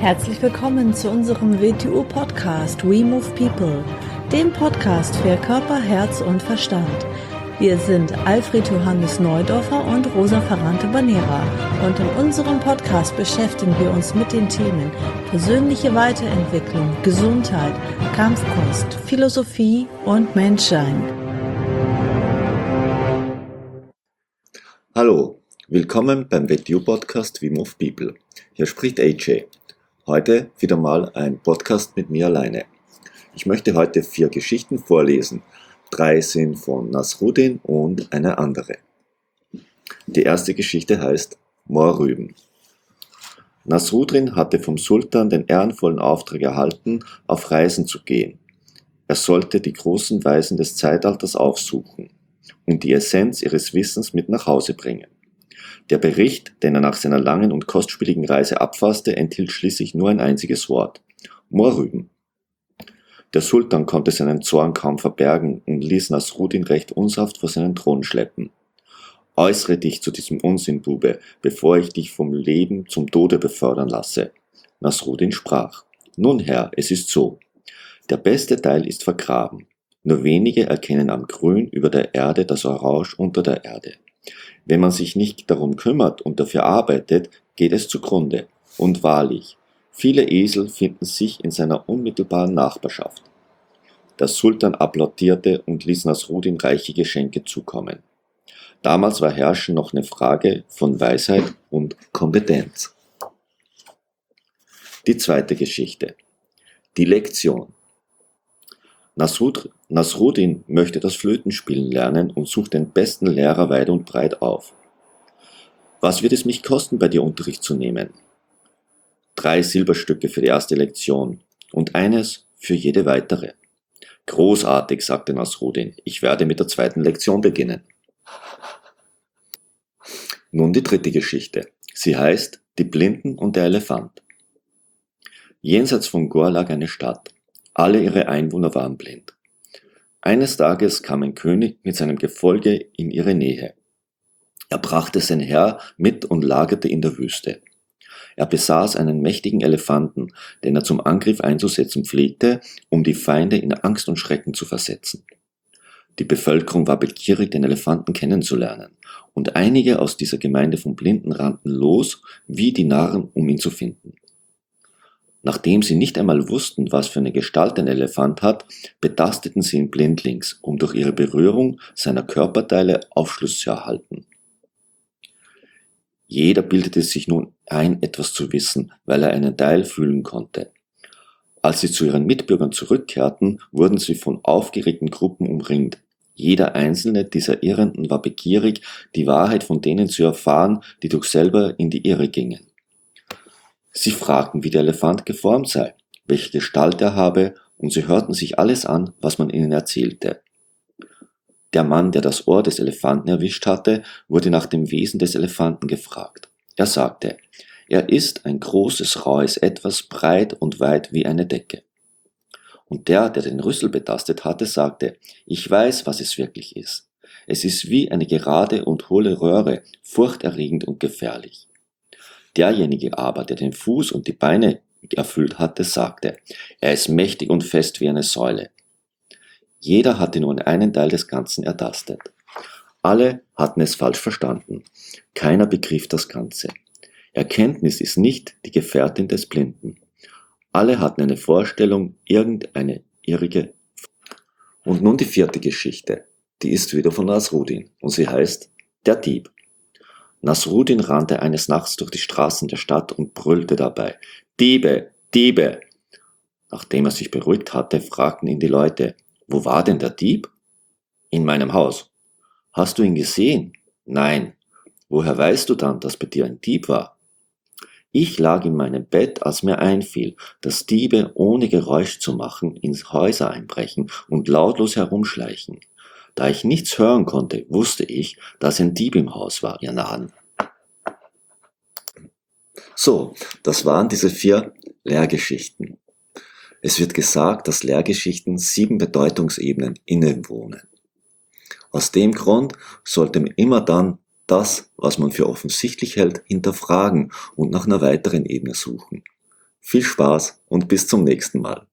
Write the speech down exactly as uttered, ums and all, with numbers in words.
Herzlich willkommen zu unserem W T U-Podcast We Move People, dem Podcast für Körper, Herz und Verstand. Wir sind Alfred Johannes Neudorfer und Rosa Ferrante-Banera und in unserem Podcast beschäftigen wir uns mit den Themen persönliche Weiterentwicklung, Gesundheit, Kampfkunst, Philosophie und Menschsein. Hallo, willkommen beim W T U-Podcast We Move People. Hier spricht A J. Heute wieder mal ein Podcast mit mir alleine. Ich möchte heute vier Geschichten vorlesen. Drei sind von Nasruddin und eine andere. Die erste Geschichte heißt Mohrrüben. Nasruddin hatte vom Sultan den ehrenvollen Auftrag erhalten, auf Reisen zu gehen. Er sollte die großen Weisen des Zeitalters aufsuchen und die Essenz ihres Wissens mit nach Hause bringen. Der Bericht, den er nach seiner langen und kostspieligen Reise abfasste, enthielt schließlich nur ein einziges Wort: Mohrrüben. Der Sultan konnte seinen Zorn kaum verbergen und ließ Nasruddin recht unsanft vor seinen Thron schleppen. Äußere dich zu diesem Unsinn, Bube, bevor ich dich vom Leben zum Tode befördern lasse. Nasruddin sprach: Nun Herr, es ist so. Der beste Teil ist vergraben. Nur wenige erkennen am Grün über der Erde das Orange unter der Erde. Wenn man sich nicht darum kümmert und dafür arbeitet, geht es zugrunde. Und wahrlich, viele Esel finden sich in seiner unmittelbaren Nachbarschaft. Der Sultan applaudierte und ließ Nasruddin reiche Geschenke zukommen. Damals war Herrschen noch eine Frage von Weisheit und Kompetenz. Die zweite Geschichte. Die Lektion. Nasruddin möchte das Flötenspielen lernen und sucht den besten Lehrer weit und breit auf. Was wird es mich kosten, bei dir Unterricht zu nehmen? Drei Silberstücke für die erste Lektion und eines für jede weitere. Großartig, sagte Nasruddin, ich werde mit der zweiten Lektion beginnen. Nun die dritte Geschichte. Sie heißt Die Blinden und der Elefant. Jenseits von Ghor lag eine Stadt. Alle ihre Einwohner waren blind. Eines Tages kam ein König mit seinem Gefolge in ihre Nähe. Er brachte sein Heer mit und lagerte in der Wüste. Er besaß einen mächtigen Elefanten, den er zum Angriff einzusetzen pflegte, um die Feinde in Angst und Schrecken zu versetzen. Die Bevölkerung war begierig, den Elefanten kennenzulernen, und einige aus dieser Gemeinde von Blinden rannten los, wie die Narren, um ihn zu finden. Nachdem sie nicht einmal wussten, was für eine Gestalt ein Elefant hat, betasteten sie ihn blindlings, um durch ihre Berührung seiner Körperteile Aufschluss zu erhalten. Jeder bildete sich nun ein, etwas zu wissen, weil er einen Teil fühlen konnte. Als sie zu ihren Mitbürgern zurückkehrten, wurden sie von aufgeregten Gruppen umringt. Jeder einzelne dieser Irrenden war begierig, die Wahrheit von denen zu erfahren, die doch selber in die Irre gingen. Sie fragten, wie der Elefant geformt sei, welche Gestalt er habe, und sie hörten sich alles an, was man ihnen erzählte. Der Mann, der das Ohr des Elefanten erwischt hatte, wurde nach dem Wesen des Elefanten gefragt. Er sagte, er ist ein großes, raues Etwas, breit und weit wie eine Decke. Und der, der den Rüssel betastet hatte, sagte, ich weiß, was es wirklich ist. Es ist wie eine gerade und hohle Röhre, furchterregend und gefährlich. Derjenige aber, der den Fuß und die Beine erfüllt hatte, sagte, er ist mächtig und fest wie eine Säule. Jeder hatte nun einen Teil des Ganzen ertastet. Alle hatten es falsch verstanden. Keiner begriff das Ganze. Erkenntnis ist nicht die Gefährtin des Blinden. Alle hatten eine Vorstellung, irgendeine irrige. Und nun die vierte Geschichte. Die ist wieder von Nasruddin und sie heißt Der Dieb. Nasruddin rannte eines Nachts durch die Straßen der Stadt und brüllte dabei, Diebe, Diebe! Nachdem er sich beruhigt hatte, fragten ihn die Leute, wo war denn der Dieb? In meinem Haus. Hast du ihn gesehen? Nein. Woher weißt du dann, dass bei dir ein Dieb war? Ich lag in meinem Bett, als mir einfiel, dass Diebe ohne Geräusch zu machen in Häuser einbrechen und lautlos herumschleichen. Da ich nichts hören konnte, wusste ich, dass ein Dieb im Haus war, ihr Narren. So, das waren diese vier Lehrgeschichten. Es wird gesagt, dass Lehrgeschichten sieben Bedeutungsebenen innewohnen. Aus dem Grund sollte man immer dann das, was man für offensichtlich hält, hinterfragen und nach einer weiteren Ebene suchen. Viel Spaß und bis zum nächsten Mal.